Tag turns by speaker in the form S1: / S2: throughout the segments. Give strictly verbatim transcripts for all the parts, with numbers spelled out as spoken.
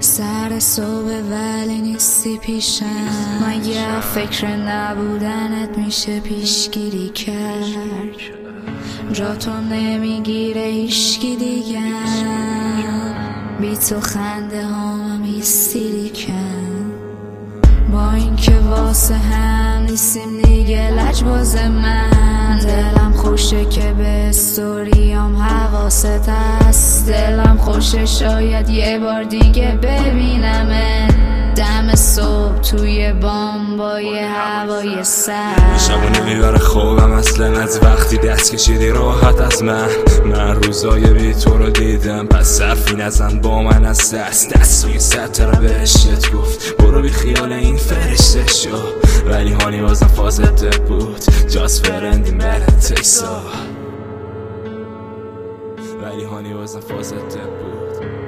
S1: سر صبح ولی نیستی پیشم، مگه فکر نبودنت میشه پیشگیری کرد؟ جا تو نمیگیره هیشکی دیگه، بی تو خنده هامم هیستری کن. با اینکه واسه هم نیستیم دیگه لجباز من، دلم خوشه که به استوریام حواست هست، دلم خوشه شاید یه بار دیگه ببینمت دم صبح توی بامبای هوای سر.
S2: شبونه میبره خوابم اصلا از وقتی دست کشیدی راحت از من، من روزای بی تو رو دیدم پس حرفی نزن با من از دست دست روی ستر بهشت گفت برو بی خیال این فرشته شو، ولی هانی بازم فازده بود just friend in meditation، ولی هانی بازم فازده بود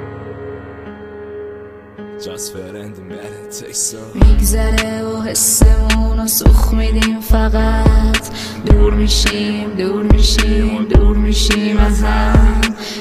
S2: just friend in meditation.
S1: میگذره و حسمون رو سوخ میدیم، فقط دور میشیم دور میشیم و دور میشیم از هم،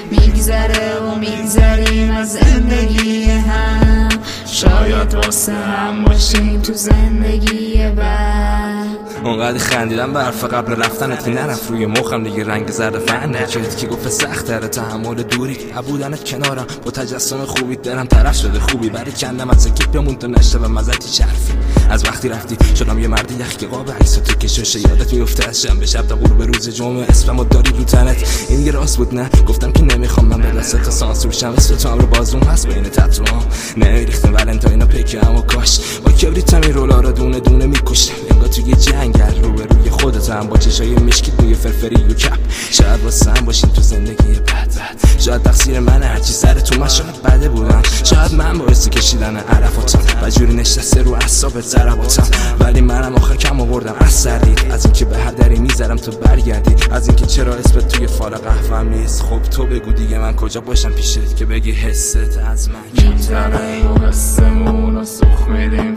S1: میگذره و میگذریم از زندگی هم، شاید واسه هم باشیم تو زندگی بعد.
S2: اونقدر خندیدم برف قبل رفتنت که نرفت روی مخم دیگه رنگ زرد فن نجد که گفت سخت تره تحمل دوری عبودنت کنارم با تجسم خوبی دلم طرف شده خوبی برای کندم از سکت بمون تو نشته و مزدی چرفی از وقتی رفتی شدم یه مردی یخ که قاب عکس تو کشوشه یادت میفته از شنبه شب تا غروب روز جمعه اسممو داری رو تنت این یه راست بود نه گفتم که نمیخوام من به دست تا سانسور شم اسم تو هم رو بازوم هست بین تتوام نمیریختم ولنتاینا پیکم و کاش با کبریت همین رولا رو دونه دونه میکشتم انگار توی جنگل رو به روی خودت هم با چشای مشکی توی فرفری و کپ شاید واسه هم باشین تو زندگی بد بد شاید تقصیر من هرچی سر تو من شاید بده بودم شاید من باعث کشیدن عرفاتم و جوری نشسته رو اعصابت ضرباتم ولی منم آخر کم آوردم از سردید از اینکه به هدری میذارم تو برگردی از اینکه چرا اسمت توی فال قهوه‌ام نیست خب تو بگو دیگه من کجا باشم پیشت که بگی حست از من
S3: میگذره و حسمون رو سوخ میدیم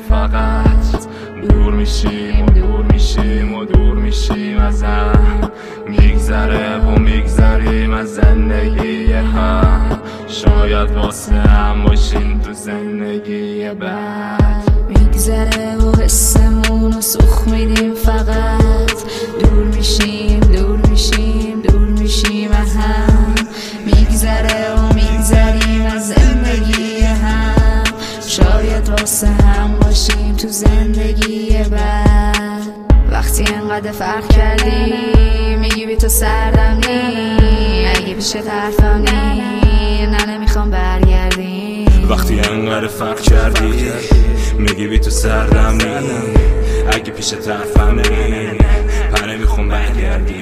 S3: فقط دور میشیم و دور میشیم و دور میشیم از هم میگذره و میگذریم از زندگی هم شاید واسه هم باشیم تو زندگی بعد
S1: میگذره و حسمون رو سوخ میدیم فقط دور میشیم دور میشیم دور میشیم از هم میگذره و میگذریم از زندگی هم شاید واسه هم باشیم تو زندگی بعد وقتی انقدر فرق کردی میگی بی تو سردم نی اگه پیشت حرفم نی نه نمیخوام برگردی
S2: وقتی انقدر فرق کردی میگی بی تو سردم نی اگه پیشت حرفم نی پر نمیخوام برگردی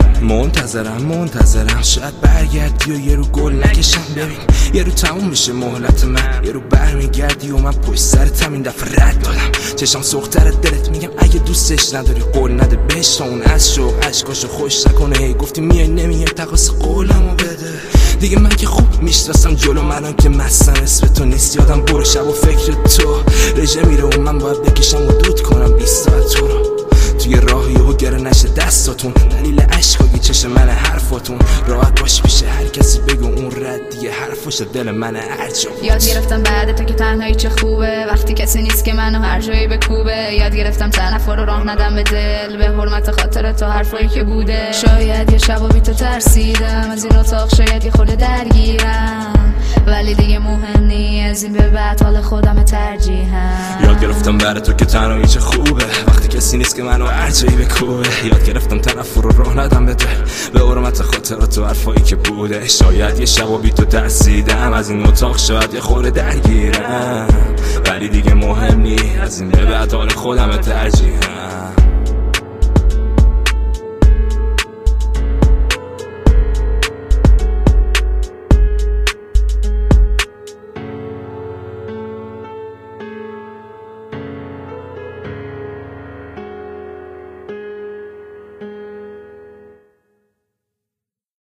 S2: منتظرم منتظرم شاید برگردی و یه رو گل نکشم ببین یه رو تموم میشه مهلت من یه رو برمیگردی و من پشت سرتم این دفعه رد دادم چشم سختر دلت میگم اگه دوستش نداری قول نده بهش تا اون از شوق عشقاشو خوش نکنه هی گفتی میای نمیای تقاس قولمو بده دیگه من که خوب میشناسم جلو منم که مستم اسم تو نیست یادم برو شب و فکر تو رژه میره و من باید بکشم و دود کنم بیست ساعت تو رو توی راهی و گره نشه دستاتون دلیل عشقاگی چشم من حرفاتون راحت باش پیشه هر کسی بگو اون رد دیگه حرفاش دل من ارجا
S1: یاد گرفتم بعد تو که تنهایی چه خوبه وقتی کسی نیست که منو هر جایی بکوبه یاد گرفتم تنفر رو راه ندم به دل به حرمت خاطر تو حرفایی که بوده شاید یه شب و بی تو ترسیدم از این اتاق شاید یه خورده درگیرم ولی دیگه مهم نی از این به بعد حال خودم ترجیحم
S2: یاد گرفتم برای تو که تنهایی چه خوبه وقتی کسی نیست که منو هر جایی بکوبه یاد گرفتم تنفر رو راه ندم به دل به حرمت خاطرات و حرفایی که بوده شاید یه شب و بی تو ترسیدم از این اتاق شاید یه خورده درگیرم ولی دیگه مهم نی از این به بعد حال خودم ترجیحم